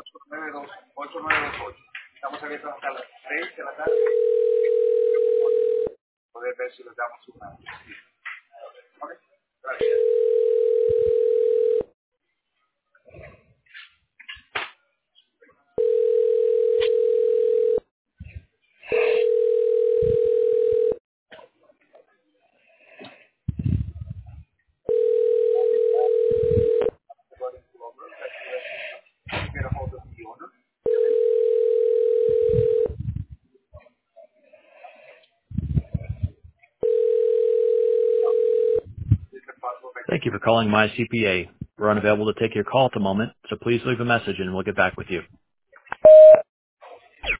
Thank you for calling My CPA. We're unavailable to take your call at the moment, so please leave a message and we'll get back with you.